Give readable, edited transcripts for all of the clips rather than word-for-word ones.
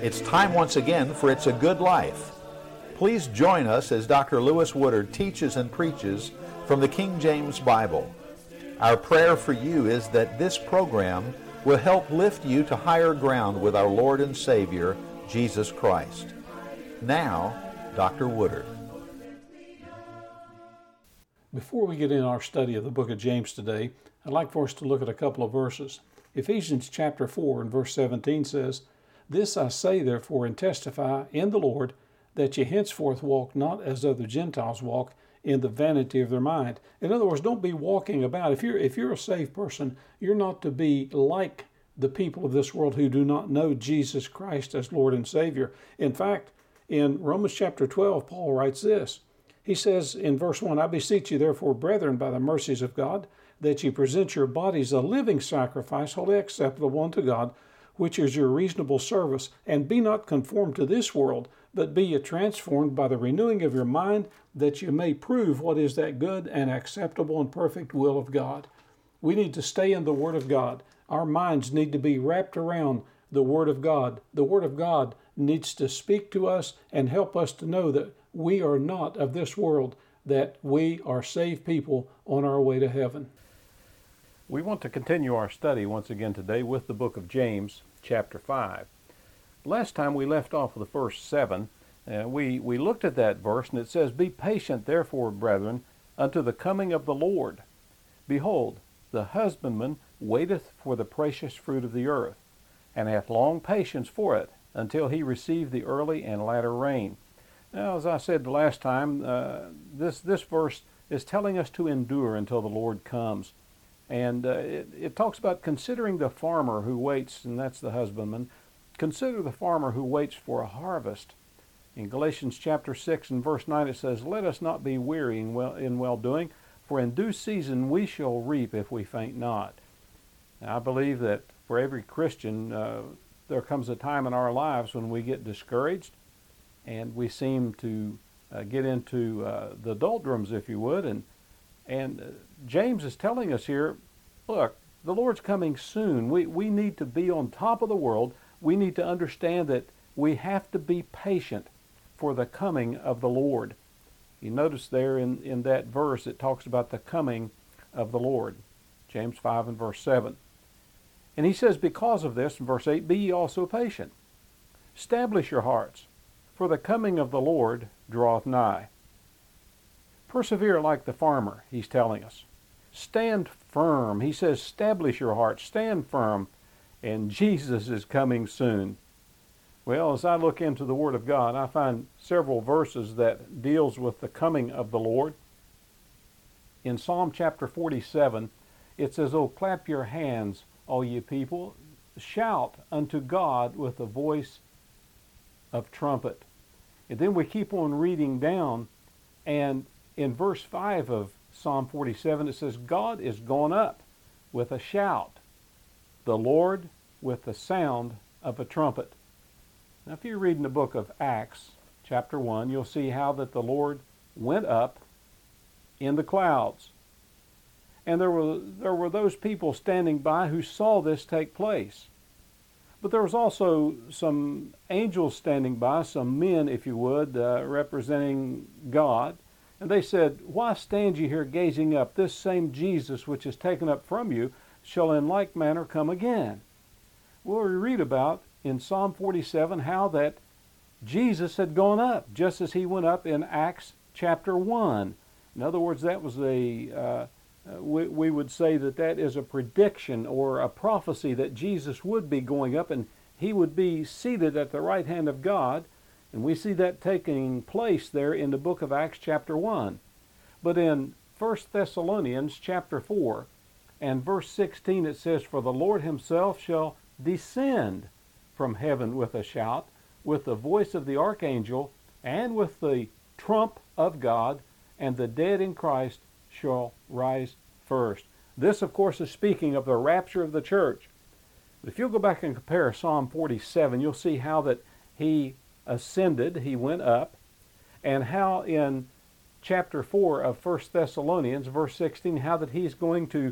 It's time once again for It's a Good Life. Please join us as Dr. Lewis Woodard teaches and preaches from the King James Bible. Our prayer for you is that this program will help lift you to higher ground with our Lord and Savior, Jesus Christ. Now, Dr. Woodard. Before we get in our study of the book of James today, I'd like for us to look at a couple of verses. Ephesians chapter 4 and verse 17 says, "This I say therefore and testify in the Lord, that ye henceforth walk not as other Gentiles walk, in the vanity of their mind." In other words, don't be walking about. If you're a saved person, you're not to be like the people of this world who do not know Jesus Christ as Lord and Savior. In fact, in Romans chapter 12, Paul writes this. He says in verse 1, "I beseech you therefore, brethren, by the mercies of God, that ye present your bodies a living sacrifice, wholly acceptable unto God, which is your reasonable service, and be not conformed to this world, but be ye transformed by the renewing of your mind, that you may prove what is that good and acceptable and perfect will of God." We need to stay in the Word of God. Our minds need to be wrapped around the Word of God. The Word of God needs to speak to us and help us to know that we are not of this world, that we are saved people on our way to heaven. We want to continue our study once again today with the book of James, chapter 5. Last time we left off with the first 7. We looked at that verse, and it says, "Be patient, therefore, brethren, unto the coming of the Lord. Behold, the husbandman waiteth for the precious fruit of the earth, and hath long patience for it, until he receive the early and latter rain." Now, as I said the last time, this verse is telling us to endure until the Lord comes. And it talks about considering the farmer who waits, and that's the husbandman. Consider the farmer who waits for a harvest. In Galatians chapter 6 and verse 9 it says, "Let us not be weary in well-doing, for in due season we shall reap if we faint not." Now, I believe that for every Christian, there comes a time in our lives when we get discouraged and we seem to get into the doldrums, if you would, and James is telling us here, look, the Lord's coming soon. We need to be on top of the world. We need to understand that we have to be patient for the coming of the Lord. You notice there in that verse it talks about the coming of the Lord. James 5 and verse 7. And he says, because of this, in verse 8, "Be ye also patient. Establish your hearts, for the coming of the Lord draweth nigh." Persevere like the farmer, he's telling us. Stand firm. He says, establish your heart, stand firm, and Jesus is coming soon. Well, as I look into the Word of God, I find several verses that deals with the coming of the Lord. In Psalm chapter 47, it says, "Oh, clap your hands, all ye people. Shout unto God with the voice of trumpet." And then we keep on reading down, and in verse 5 of Psalm 47, it says, "God is gone up with a shout, the Lord with the sound of a trumpet." Now, if you read in the book of Acts, chapter 1, you'll see how that the Lord went up in the clouds. And there were those people standing by who saw this take place. But there was also some angels standing by, some men, if you would, representing God. And they said, "Why stand ye here gazing up? This same Jesus which is taken up from you shall in like manner come again." Well, we read about in Psalm 47 how that Jesus had gone up, just as he went up in Acts chapter 1. In other words, that was we would say that is a prediction or a prophecy that Jesus would be going up and he would be seated at the right hand of God. And we see that taking place there in the book of Acts chapter 1. But in 1 Thessalonians chapter 4 and verse 16 it says, "For the Lord himself shall descend from heaven with a shout, with the voice of the archangel, and with the trump of God, and the dead in Christ shall rise first." This, of course, is speaking of the rapture of the church. If you'll go back and compare Psalm 47, you'll see how that he ascended, he went up, and how in chapter 4 of 1 Thessalonians, verse 16, how that he's going to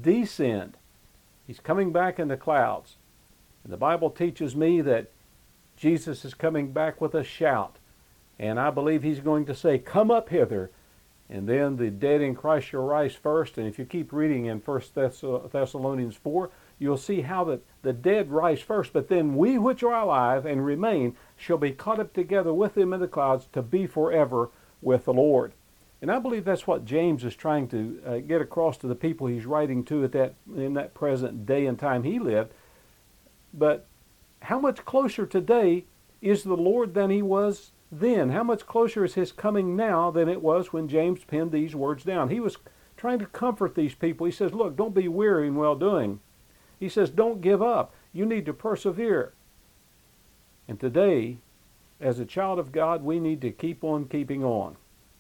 descend. He's coming back in the clouds. And the Bible teaches me that Jesus is coming back with a shout. And I believe he's going to say, "Come up hither." And then the dead in Christ shall rise first. And if you keep reading in 1 Thessalonians 4, you'll see how the dead rise first. But then we which are alive and remain shall be caught up together with them in the clouds to be forever with the Lord. And I believe that's what James is trying to get across to the people he's writing to in that present day and time he lived. But how much closer today is the Lord than he was then? How much closer is his coming now than it was when James penned these words down? He was trying to comfort these people. He says, look, don't be weary in well-doing. He says, don't give up. You need to persevere. And today, as a child of God, we need to keep on keeping on.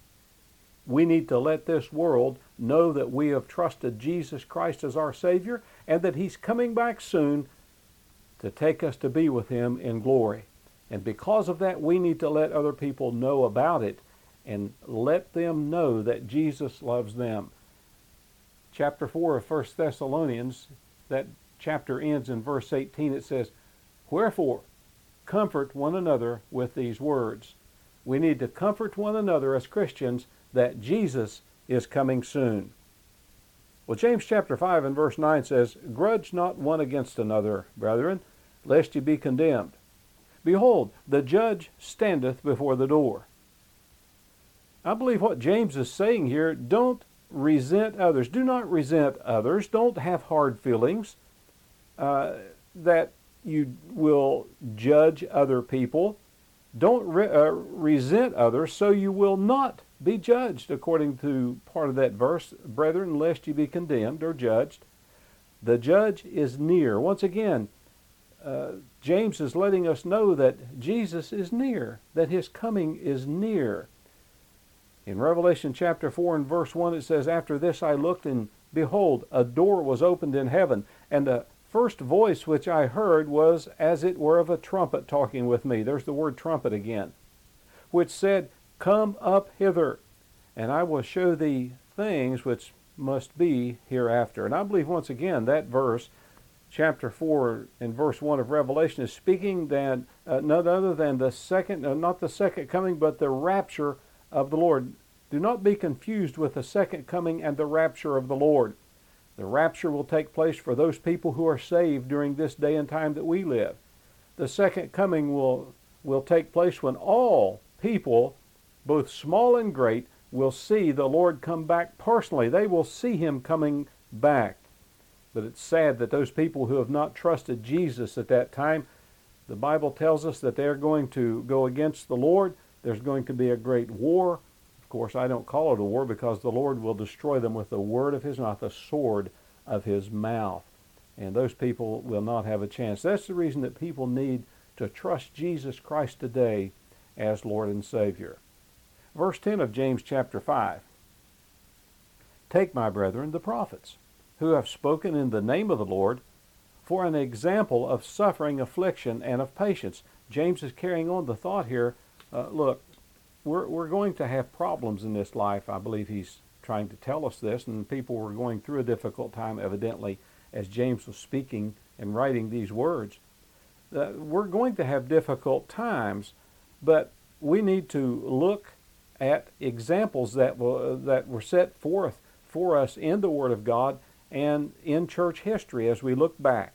We need to let this world know that we have trusted Jesus Christ as our Savior and that he's coming back soon to take us to be with him in glory. And because of that, we need to let other people know about it and let them know that Jesus loves them. Chapter 4 of 1 Thessalonians, that chapter ends in verse 18. It says, "Wherefore, comfort one another with these words." We need to comfort one another as Christians that Jesus is coming soon. Well, James chapter 5 and verse 9 says, "Grudge not one against another, brethren, lest ye be condemned. Behold, the judge standeth before the door." I believe what James is saying here, don't resent others. Do not resent others. Don't have hard feelings that you will judge other people. Don't resent others so you will not be judged, according to part of that verse, "Brethren, lest ye be condemned," or judged. The judge is near. Once again, James is letting us know that Jesus is near, that his coming is near. In Revelation chapter 4 and verse 1, it says, "After this I looked, and behold, a door was opened in heaven, and the first voice which I heard was as it were of a trumpet talking with me." There's the word trumpet again. "Which said, Come up hither, and I will show thee things which must be hereafter." And I believe once again that verse, chapter 4 and verse 1 of Revelation, is speaking none other than the second, not the second coming, but the rapture of the Lord. Do not be confused with the second coming and the rapture of the Lord. The rapture will take place for those people who are saved during this day and time that we live. The second coming will take place when all people, both small and great, will see the Lord come back personally. They will see him coming back. But it's sad that those people who have not trusted Jesus at that time, the Bible tells us that they're going to go against the Lord. There's going to be a great war. Of course, I don't call it a war because the Lord will destroy them with the word of his mouth, the sword of his mouth. And those people will not have a chance. That's the reason that people need to trust Jesus Christ today as Lord and Savior. Verse 10 of James chapter 5. "Take, my brethren, the prophets, who have spoken in the name of the Lord, for an example of suffering, affliction, and of patience." James is carrying on the thought here. Look, we're going to have problems in this life. I believe he's trying to tell us this, and people were going through a difficult time, evidently, as James was speaking and writing these words. We're going to have difficult times, but we need to look at examples that were set forth for us in the Word of God and in church history as we look back.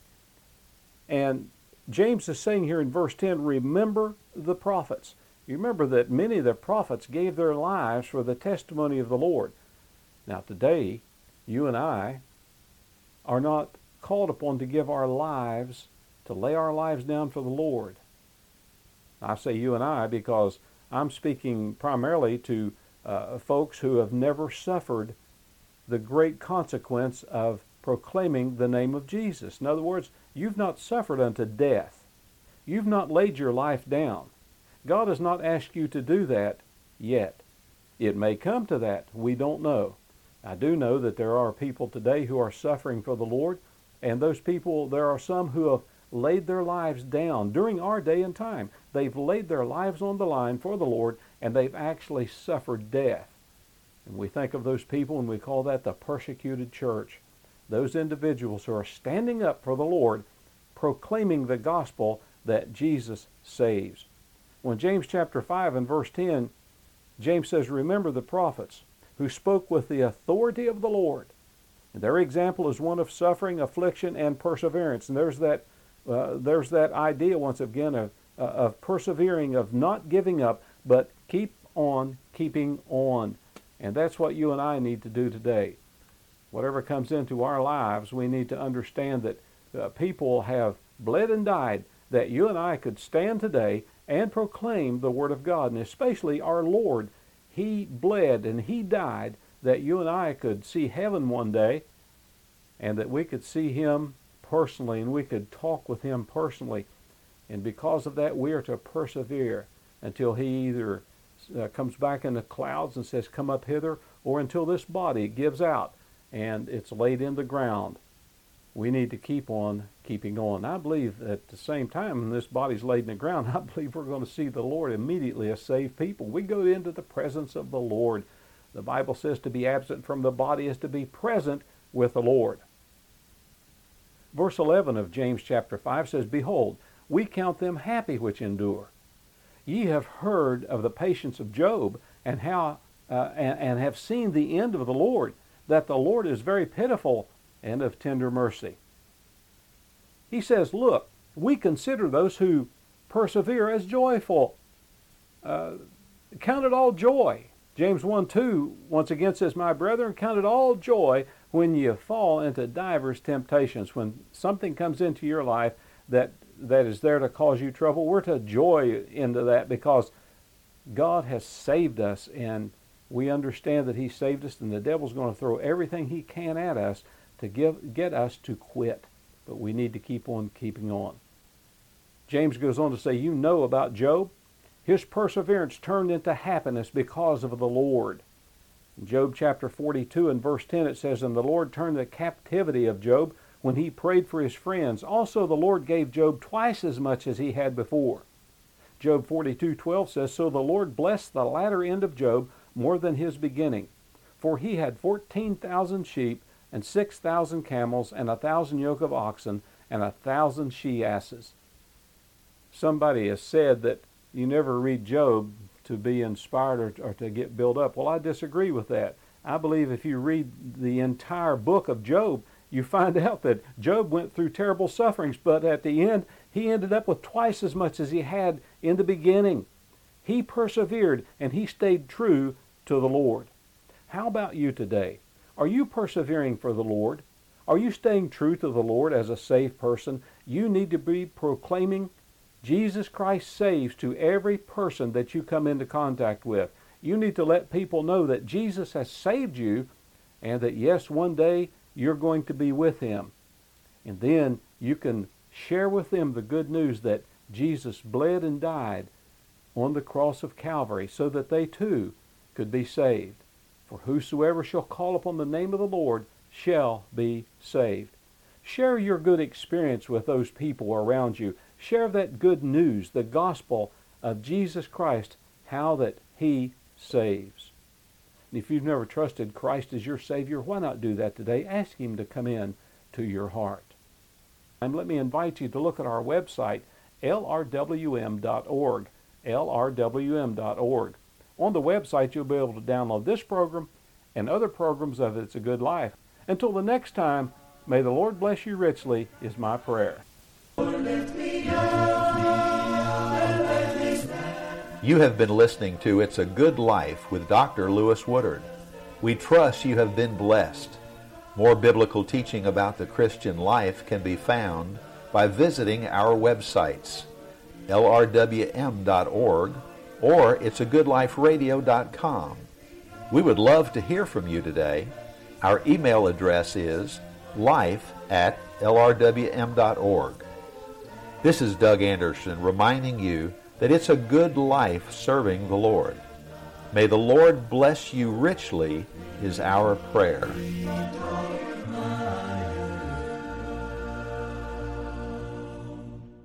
And James is saying here in verse 10, remember the prophets. You remember that many of the prophets gave their lives for the testimony of the Lord. Now today, you and I are not called upon to give our lives, to lay our lives down for the Lord. I say you and I because I'm speaking primarily to folks who have never suffered the great consequence of proclaiming the name of Jesus. In other words, you've not suffered unto death. You've not laid your life down. God has not asked you to do that yet. It may come to that. We don't know. I do know that there are people today who are suffering for the Lord, and those people, there are some who have laid their lives down during our day and time. They've laid their lives on the line for the Lord, and they've actually suffered death. And we think of those people and we call that the persecuted church. Those individuals who are standing up for the Lord, proclaiming the gospel that Jesus saves. When James chapter 5 and verse 10, James says, remember the prophets who spoke with the authority of the Lord. And their example is one of suffering, affliction, and perseverance. And there's that idea once again of persevering, of not giving up, but keep on keeping on. And that's what you and I need to do today. Whatever comes into our lives, we need to understand that people have bled and died that you and I could stand today and proclaim the Word of God, and especially our Lord. He bled and He died that you and I could see heaven one day, and that we could see Him personally, and we could talk with Him personally. And because of that, we are to persevere until He either comes back in the clouds and says, come up hither, or until this body gives out and it's laid in the ground. We need to keep on keeping on. I believe at the same time when this body's laid in the ground, I believe we're going to see the Lord immediately as saved people. We go into the presence of the Lord. The Bible says to be absent from the body is to be present with the Lord. Verse 11 of James chapter 5 says, behold, we count them happy which endure. Ye have heard of the patience of Job, and how and have seen the end of the Lord, that the Lord is very pitiful and of tender mercy. He says, look, we consider those who persevere as joyful. Count it all joy. James 1:2 once again says, my brethren, count it all joy when you fall into divers temptations. When something comes into your life that is there to cause you trouble, we're to joy into that because God has saved us, and we understand that He saved us, and the devil's going to throw everything he can at us to get us to quit. But we need to keep on keeping on. James goes on to say, you know about Job. His perseverance turned into happiness because of the Lord. In Job chapter 42 and verse 10 it says, and the Lord turned the captivity of Job when he prayed for his friends. Also the Lord gave Job twice as much as he had before. Job 42:12 says, so the Lord blessed the latter end of Job more than his beginning. For he had 14,000 sheep, and 6,000 camels, and 1,000 yoke of oxen, and 1,000 she-asses. Somebody has said that you never read Job to be inspired or to get built up. Well, I disagree with that. I believe if you read the entire book of Job, you find out that Job went through terrible sufferings, but at the end, he ended up with twice as much as he had in the beginning. He persevered, and he stayed true to the Lord. How about you today? Are you persevering for the Lord? Are you staying true to the Lord as a saved person? You need to be proclaiming Jesus Christ saves to every person that you come into contact with. You need to let people know that Jesus has saved you, and that yes, one day you're going to be with Him. And then you can share with them the good news that Jesus bled and died on the cross of Calvary so that they too could be saved. For whosoever shall call upon the name of the Lord shall be saved. Share your good experience with those people around you. Share that good news, the gospel of Jesus Christ, how that He saves. And if you've never trusted Christ as your Savior, why not do that today? Ask Him to come in to your heart. And let me invite you to look at our website, lrwm.org, lrwm.org. On the website, you'll be able to download this program and other programs of It's a Good Life. Until the next time, may the Lord bless you richly, is my prayer. You have been listening to It's a Good Life with Dr. Lewis Woodard. We trust you have been blessed. More biblical teaching about the Christian life can be found by visiting our websites, lrwm.org or it'sagoodliferadio.com. We would love to hear from you today. Our email address is life@lrwm.org. This is Doug Anderson reminding you that it's a good life serving the Lord. May the Lord bless you richly is our prayer.